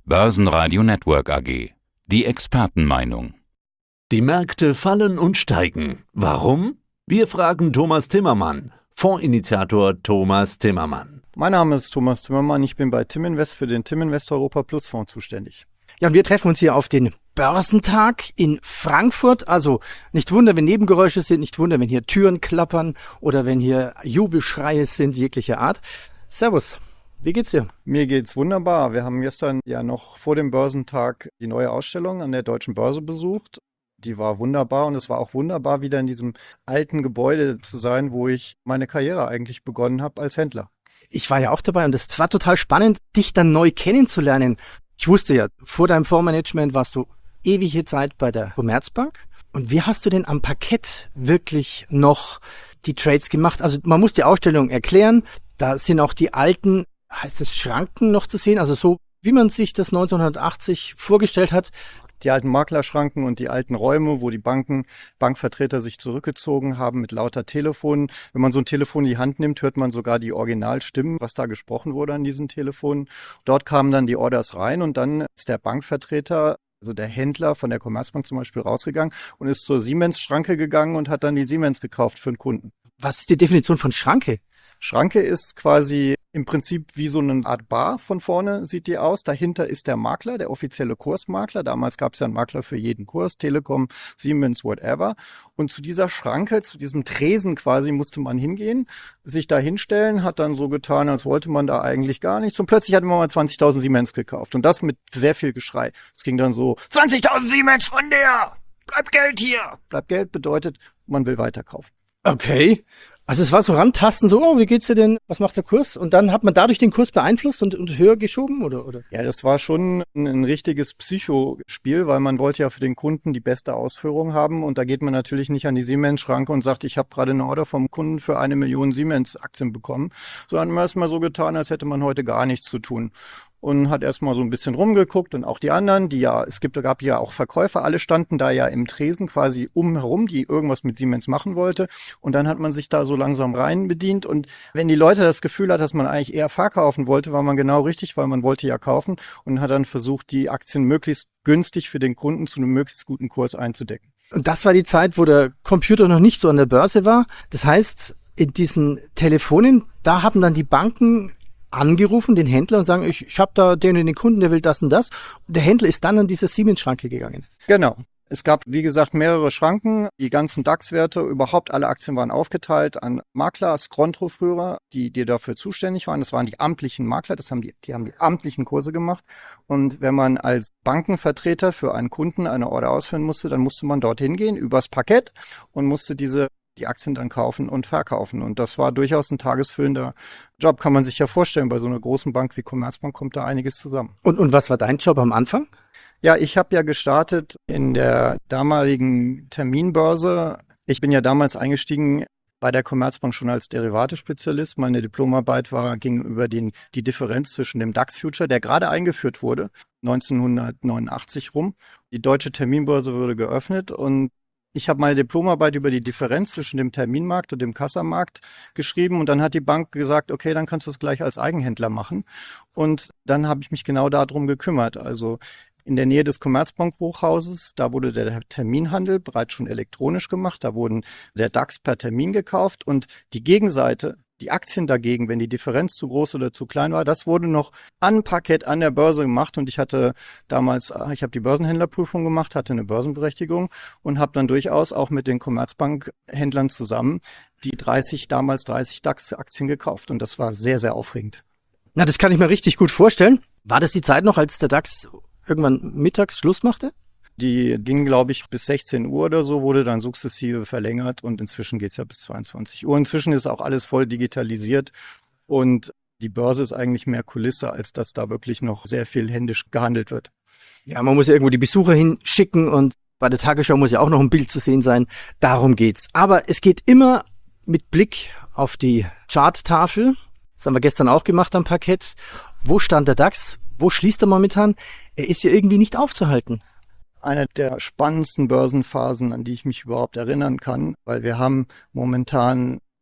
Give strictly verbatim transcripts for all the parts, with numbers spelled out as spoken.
Börsenradio Network A G. Die Expertenmeinung. Die Märkte fallen und steigen. Warum? Wir fragen Thomas Timmermann, Fondsinitiator Thomas Timmermann. Mein Name ist Thomas Timmermann, ich bin bei Timinvest für den Timinvest Europa Plus Fonds zuständig. Ja, und wir treffen uns hier auf den Börsentag in Frankfurt. Also nicht wundern, wenn Nebengeräusche sind, nicht wundern, wenn hier Türen klappern oder wenn hier Jubelschreie sind jeglicher Art. Servus, wie geht's dir? Mir geht's wunderbar. Wir haben gestern ja noch vor dem Börsentag die neue Ausstellung an der Deutschen Börse besucht. Die war wunderbar und es war auch wunderbar, wieder in diesem alten Gebäude zu sein, wo ich meine Karriere eigentlich begonnen habe als Händler. Ich war ja auch dabei und es war total spannend, dich dann neu kennenzulernen. Ich wusste ja, vor deinem Fondsmanagement warst du ewige Zeit bei der Commerzbank. Und wie hast du denn am Parkett wirklich noch die Trades gemacht? Also man muss die Ausstellung erklären. Da sind auch die alten, heißt es Schranken noch zu sehen. Also so, wie man sich das neunzehnhundertachtzig vorgestellt hat. Die alten Maklerschranken und die alten Räume, wo die Banken, Bankvertreter sich zurückgezogen haben mit lauter Telefonen. Wenn man so ein Telefon in die Hand nimmt, hört man sogar die Originalstimmen, was da gesprochen wurde an diesen Telefonen. Dort kamen dann die Orders rein und dann ist der Bankvertreter, also der Händler von der Commerzbank zum Beispiel, rausgegangen und ist zur Siemens-Schranke gegangen und hat dann die Siemens gekauft für einen Kunden. Was ist die Definition von Schranke? Schranke ist quasi im Prinzip wie so eine Art Bar von vorne, sieht die aus. Dahinter ist der Makler, der offizielle Kursmakler. Damals gab es ja einen Makler für jeden Kurs, Telekom, Siemens, whatever. Und zu dieser Schranke, zu diesem Tresen quasi musste man hingehen, sich da hinstellen, hat dann so getan, als wollte man da eigentlich gar nichts. Und plötzlich hat man mal zwanzigtausend Siemens gekauft. Und das mit sehr viel Geschrei. Es ging dann so, zwanzigtausend Siemens von der! Bleib Geld hier! Bleib Geld bedeutet, man will weiterkaufen. Okay. Also es war so rantasten, so, oh, wie geht's dir denn, was macht der Kurs? Und dann hat man dadurch den Kurs beeinflusst und, und höher geschoben, oder, oder? Ja, das war schon ein, ein richtiges Psychospiel, weil man wollte ja für den Kunden die beste Ausführung haben und da geht man natürlich nicht an die Siemens-Schranke und sagt, ich habe gerade eine Order vom Kunden für eine Million Siemens-Aktien bekommen, sondern man hat erstmal so getan, als hätte man heute gar nichts zu tun. Und hat erstmal so ein bisschen rumgeguckt und auch die anderen, die ja, es gibt, gab ja auch Verkäufer, alle standen da ja im Tresen quasi umherum, die irgendwas mit Siemens machen wollte. Und dann hat man sich da so langsam rein bedient. Und wenn die Leute das Gefühl hat, dass man eigentlich eher verkaufen wollte, war man genau richtig, weil man wollte ja kaufen und hat dann versucht, die Aktien möglichst günstig für den Kunden zu einem möglichst guten Kurs einzudecken. Und das war die Zeit, wo der Computer noch nicht so an der Börse war. Das heißt, in diesen Telefonen, da haben dann die Banken angerufen, den Händler, und sagen, ich, ich habe da den und den Kunden, der will das und das. Und der Händler ist dann an diese Siemens-Schranke gegangen. Genau. Es gab, wie gesagt, mehrere Schranken. Die ganzen DAX-Werte, überhaupt alle Aktien waren aufgeteilt an Makler, Skrontroführer, die, die dafür zuständig waren. Das waren die amtlichen Makler, das haben die, die haben die amtlichen Kurse gemacht. Und wenn man als Bankenvertreter für einen Kunden eine Order ausführen musste, dann musste man dorthin gehen, übers Parkett und musste diese die Aktien dann kaufen und verkaufen. Und das war durchaus ein tagesfüllender Job, kann man sich ja vorstellen. Bei so einer großen Bank wie Commerzbank kommt da einiges zusammen. Und, und was war dein Job am Anfang? Ja, ich habe ja gestartet in der damaligen Terminbörse. Ich bin ja damals eingestiegen bei der Commerzbank schon als Derivate-Spezialist. Meine Diplomarbeit war, ging über den, die Differenz zwischen dem DAX-Future, der gerade eingeführt wurde, neunzehnhundertneunundachtzig rum. Die deutsche Terminbörse wurde geöffnet und ich habe meine Diplomarbeit über die Differenz zwischen dem Terminmarkt und dem Kassamarkt geschrieben und dann hat die Bank gesagt, okay, dann kannst du es gleich als Eigenhändler machen. Und dann habe ich mich genau darum gekümmert. Also in der Nähe des Commerzbank-Hochhauses, da wurde der Terminhandel bereits schon elektronisch gemacht. Da wurden der DAX per Termin gekauft und die Gegenseite, die Aktien dagegen, wenn die Differenz zu groß oder zu klein war, das wurde noch an Parkett an der Börse gemacht und ich hatte damals, ich habe die Börsenhändlerprüfung gemacht, hatte eine Börsenberechtigung und habe dann durchaus auch mit den Commerzbank-Händlern zusammen die dreißig, damals dreißig DAX-Aktien gekauft und das war sehr, sehr aufregend. Na, das kann ich mir richtig gut vorstellen. War das die Zeit noch, als der DAX irgendwann mittags Schluss machte? Die ging, glaube ich, bis sechzehn Uhr oder so, wurde dann sukzessive verlängert und inzwischen geht's ja bis zweiundzwanzig Uhr. Inzwischen ist auch alles voll digitalisiert und die Börse ist eigentlich mehr Kulisse, als dass da wirklich noch sehr viel händisch gehandelt wird. Ja, man muss ja irgendwo die Besucher hinschicken und bei der Tagesschau muss ja auch noch ein Bild zu sehen sein. Darum geht's. Aber es geht immer mit Blick auf die Charttafel. Das haben wir gestern auch gemacht am Parkett. Wo stand der DAX? Wo schließt er momentan? Er ist ja irgendwie nicht aufzuhalten. Eine der spannendsten Börsenphasen, an die ich mich überhaupt erinnern kann, weil wir haben momentan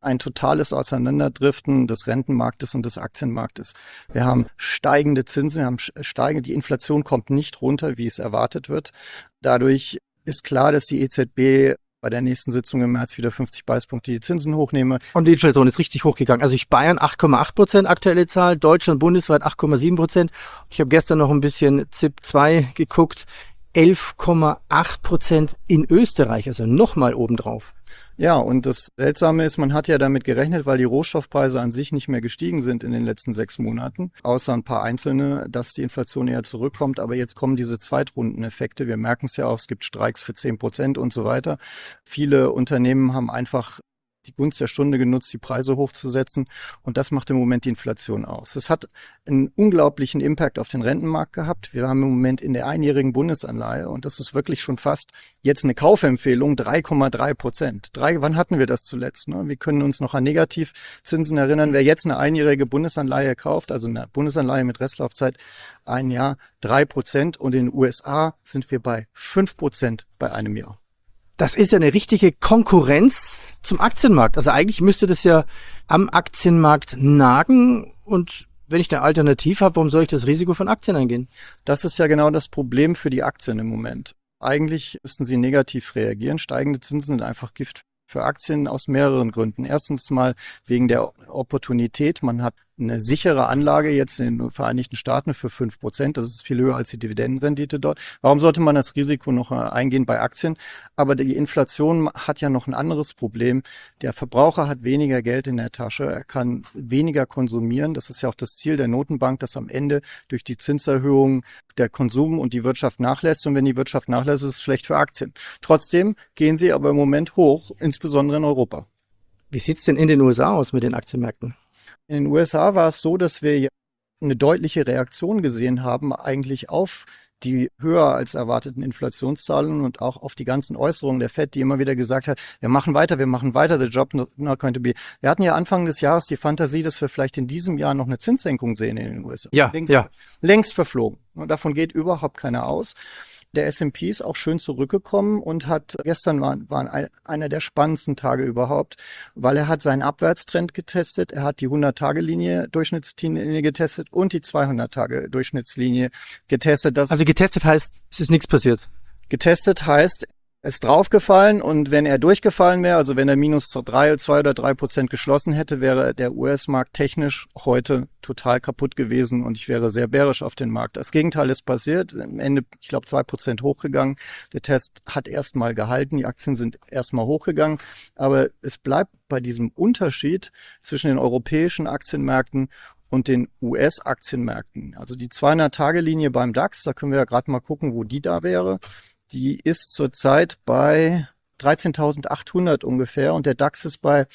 ein totales Auseinanderdriften des Rentenmarktes und des Aktienmarktes. Wir haben steigende Zinsen, wir haben steigende, die Inflation kommt nicht runter, wie es erwartet wird. Dadurch ist klar, dass die E Z B bei der nächsten Sitzung im März wieder fünfzig Basispunkte die Zinsen hochnehme. Und die Inflation ist richtig hochgegangen. Also ich Bayern acht Komma acht Prozent aktuelle Zahl, Deutschland bundesweit acht Komma sieben Prozent. Ich habe gestern noch ein bisschen Z I P zwei geguckt, elf Komma acht Prozent in Österreich, also nochmal obendrauf. Ja, und das Seltsame ist, man hat ja damit gerechnet, weil die Rohstoffpreise an sich nicht mehr gestiegen sind in den letzten sechs Monaten, außer ein paar einzelne, dass die Inflation eher zurückkommt. Aber jetzt kommen diese Zweitrundeneffekte. Wir merken es ja auch, es gibt Streiks für zehn Prozent und so weiter. Viele Unternehmen haben einfach die Gunst der Stunde genutzt, die Preise hochzusetzen. Und das macht im Moment die Inflation aus. Es hat einen unglaublichen Impact auf den Rentenmarkt gehabt. Wir haben im Moment in der einjährigen Bundesanleihe, und das ist wirklich schon fast jetzt eine Kaufempfehlung, drei Komma drei Prozent. Drei, wann hatten wir das zuletzt? Ne? Wir können uns noch an Negativzinsen erinnern. Wer jetzt eine einjährige Bundesanleihe kauft, also eine Bundesanleihe mit Restlaufzeit ein Jahr, drei Prozent. Und in den U S A sind wir bei fünf Prozent bei einem Jahr. Das ist ja eine richtige Konkurrenz zum Aktienmarkt. Also eigentlich müsste das ja am Aktienmarkt nagen. Und wenn ich eine Alternative habe, warum soll ich das Risiko von Aktien eingehen? Das ist ja genau das Problem für die Aktien im Moment. Eigentlich müssten sie negativ reagieren. Steigende Zinsen sind einfach Gift für Aktien aus mehreren Gründen. Erstens mal wegen der Opportunität. Man hat eine sichere Anlage jetzt in den Vereinigten Staaten für fünf Prozent. Das ist viel höher als die Dividendenrendite dort. Warum sollte man das Risiko noch eingehen bei Aktien? Aber die Inflation hat ja noch ein anderes Problem. Der Verbraucher hat weniger Geld in der Tasche. Er kann weniger konsumieren. Das ist ja auch das Ziel der Notenbank, dass am Ende durch die Zinserhöhung der Konsum und die Wirtschaft nachlässt. Und wenn die Wirtschaft nachlässt, ist es schlecht für Aktien. Trotzdem gehen sie aber im Moment hoch, insbesondere in Europa. Wie sieht's denn in den U S A aus mit den Aktienmärkten? In den U S A war es so, dass wir eine deutliche Reaktion gesehen haben, eigentlich auf die höher als erwarteten Inflationszahlen und auch auf die ganzen Äußerungen der Fed, die immer wieder gesagt hat, wir machen weiter, wir machen weiter, the job not going to be. Wir hatten ja Anfang des Jahres die Fantasie, dass wir vielleicht in diesem Jahr noch eine Zinssenkung sehen in den U S A. Ja, längst, ja. längst verflogen. Und davon geht überhaupt keiner aus. Der S und P ist auch schön zurückgekommen und hat, gestern war, war ein, einer der spannendsten Tage überhaupt, weil er hat seinen Abwärtstrend getestet, er hat die hundert-Tage-Linie, Durchschnittslinie getestet und die zweihundert-Tage-Durchschnittslinie getestet. Das Also getestet heißt, es ist nichts passiert. Getestet heißt, er ist draufgefallen und wenn er durchgefallen wäre, also wenn er minus drei, zwei oder drei Prozent geschlossen hätte, wäre der U S-Markt technisch heute total kaputt gewesen und ich wäre sehr bärisch auf den Markt. Das Gegenteil ist passiert. Am Ende, ich glaube, zwei Prozent hochgegangen. Der Test hat erstmal gehalten. Die Aktien sind erstmal hochgegangen. Aber es bleibt bei diesem Unterschied zwischen den europäischen Aktienmärkten und den U S-Aktienmärkten. Also die zweihundert-Tage-Linie beim DAX, da können wir ja gerade mal gucken, wo die da wäre. Die ist zurzeit bei dreizehntausendachthundert ungefähr und der DAX ist bei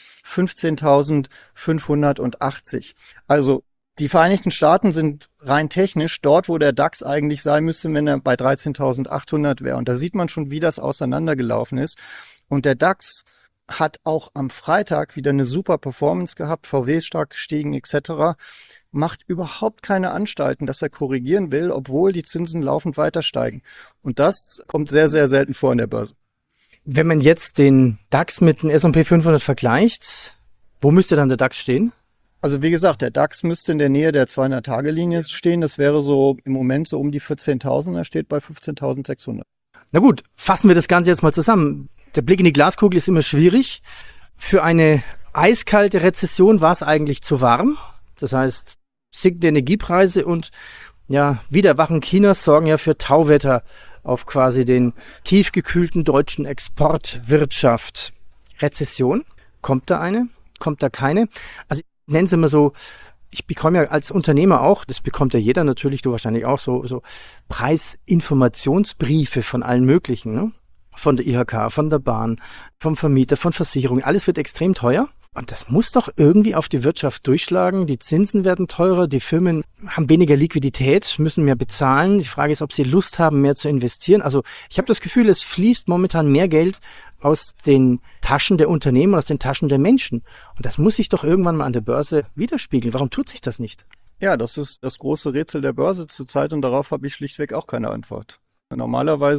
fünfzehntausendfünfhundertachtzig. Also die Vereinigten Staaten sind rein technisch dort, wo der DAX eigentlich sein müsste, wenn er bei dreizehntausendachthundert wäre. Und da sieht man schon, wie das auseinandergelaufen ist. Und der DAX hat auch am Freitag wieder eine super Performance gehabt, V W ist stark gestiegen et cetera. Macht überhaupt keine Anstalten, dass er korrigieren will, obwohl die Zinsen laufend weiter steigen. Und das kommt sehr, sehr selten vor in der Börse. Wenn man jetzt den DAX mit dem S und P fünfhundert vergleicht, wo müsste dann der DAX stehen? Also wie gesagt, der DAX müsste in der Nähe der zweihundert-Tage-Linie stehen. Das wäre so im Moment so um die vierzehntausend. Er steht bei fünfzehntausendsechshundert. Na gut, fassen wir das Ganze jetzt mal zusammen. Der Blick in die Glaskugel ist immer schwierig. Für eine eiskalte Rezession war es eigentlich zu warm. Das heißt, sinkende Energiepreise und ja, Wiederwachen Chinas sorgen ja für Tauwetter auf quasi den tiefgekühlten deutschen Exportwirtschaft. Rezession? Kommt da eine? Kommt da keine? Also ich nenne es immer so, ich bekomme ja als Unternehmer auch, das bekommt ja jeder natürlich, du wahrscheinlich auch, so, so Preisinformationsbriefe von allen möglichen, ne? Von der I H K, von der Bahn, vom Vermieter, von Versicherungen. Alles wird extrem teuer. Und das muss doch irgendwie auf die Wirtschaft durchschlagen. Die Zinsen werden teurer, die Firmen haben weniger Liquidität, müssen mehr bezahlen. Die Frage ist, ob sie Lust haben, mehr zu investieren. Also ich habe das Gefühl, es fließt momentan mehr Geld aus den Taschen der Unternehmen, aus den Taschen der Menschen. Und das muss sich doch irgendwann mal an der Börse widerspiegeln. Warum tut sich das nicht? Ja, das ist das große Rätsel der Börse zurzeit und darauf habe ich schlichtweg auch keine Antwort. Normalerweise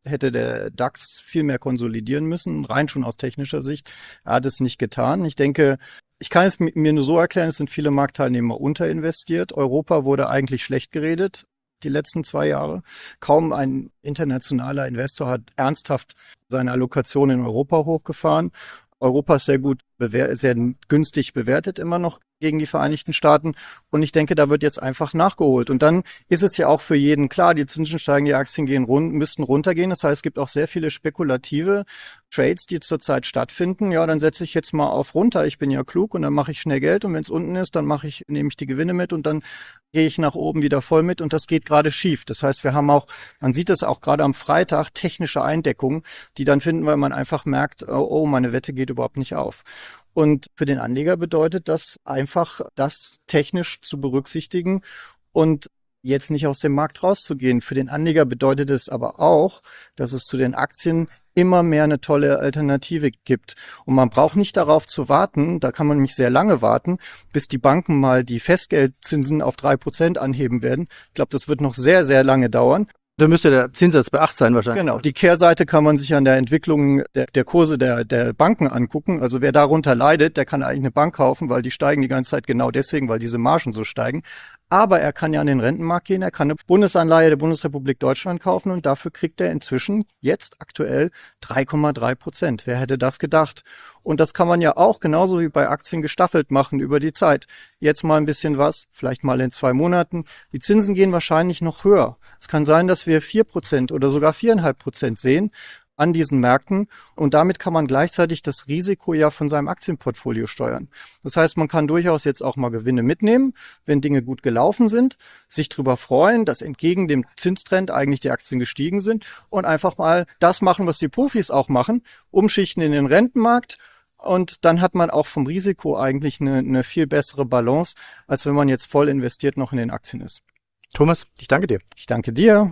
hätte der DAX viel mehr konsolidieren müssen, rein schon aus technischer Sicht. Er hat es nicht getan. Ich denke, ich kann es mir nur so erklären, es sind viele Marktteilnehmer unterinvestiert. Europa wurde eigentlich schlecht geredet die letzten zwei Jahre. Kaum ein internationaler Investor hat ernsthaft seine Allokation in Europa hochgefahren. Europa ist sehr gut, bewer- sehr günstig bewertet immer noch gegen die Vereinigten Staaten. Und ich denke, da wird jetzt einfach nachgeholt. Und dann ist es ja auch für jeden klar, die Zinsen steigen, die Aktien gehen run- müssten runtergehen. Das heißt, es gibt auch sehr viele spekulative Trades, die zurzeit stattfinden. Ja, dann setze ich jetzt mal auf runter. Ich bin ja klug und dann mache ich schnell Geld. Und wenn es unten ist, dann mache ich, nehme ich die Gewinne mit und dann gehe ich nach oben wieder voll mit. Und das geht gerade schief. Das heißt, wir haben auch, man sieht es auch gerade am Freitag, technische Eindeckungen, die dann finden, weil man einfach merkt, oh, oh, meine Wette geht überhaupt nicht auf. Und für den Anleger bedeutet das einfach, das technisch zu berücksichtigen und jetzt nicht aus dem Markt rauszugehen. Für den Anleger bedeutet es aber auch, dass es zu den Aktien immer mehr eine tolle Alternative gibt. Und man braucht nicht darauf zu warten, da kann man nämlich sehr lange warten, bis die Banken mal die Festgeldzinsen auf drei Prozent anheben werden. Ich glaube, das wird noch sehr, sehr lange dauern. Da müsste der Zinssatz bei acht sein wahrscheinlich. Genau, die Kehrseite kann man sich an der Entwicklung der, der Kurse der, der Banken angucken. Also wer darunter leidet, der kann eigentlich eine Bank kaufen, weil die steigen die ganze Zeit genau deswegen, weil diese Margen so steigen. Aber er kann ja an den Rentenmarkt gehen, er kann eine Bundesanleihe der Bundesrepublik Deutschland kaufen und dafür kriegt er inzwischen jetzt aktuell drei Komma drei Prozent. Wer hätte das gedacht? Und das kann man ja auch genauso wie bei Aktien gestaffelt machen über die Zeit. Jetzt mal ein bisschen was, vielleicht mal in zwei Monaten. Die Zinsen gehen wahrscheinlich noch höher. Es kann sein, dass wir vier Prozent oder sogar vier Komma fünf Prozent sehen an diesen Märkten und damit kann man gleichzeitig das Risiko ja von seinem Aktienportfolio steuern. Das heißt, man kann durchaus jetzt auch mal Gewinne mitnehmen, wenn Dinge gut gelaufen sind, sich darüber freuen, dass entgegen dem Zinstrend eigentlich die Aktien gestiegen sind und einfach mal das machen, was die Profis auch machen, umschichten in den Rentenmarkt. Und dann hat man auch vom Risiko eigentlich eine, eine viel bessere Balance, als wenn man jetzt voll investiert noch in den Aktien ist. Thomas, ich danke dir. Ich danke dir.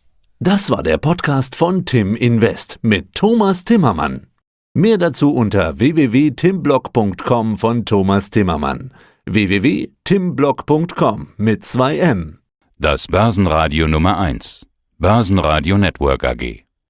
Das war der Podcast von Tim Invest mit Thomas Timmermann. Mehr dazu unter w w w punkt timblog punkt com von Thomas Timmermann. w w w punkt timblog punkt com mit zwei M. Das Börsenradio Nummer eins. Börsenradio Network A G.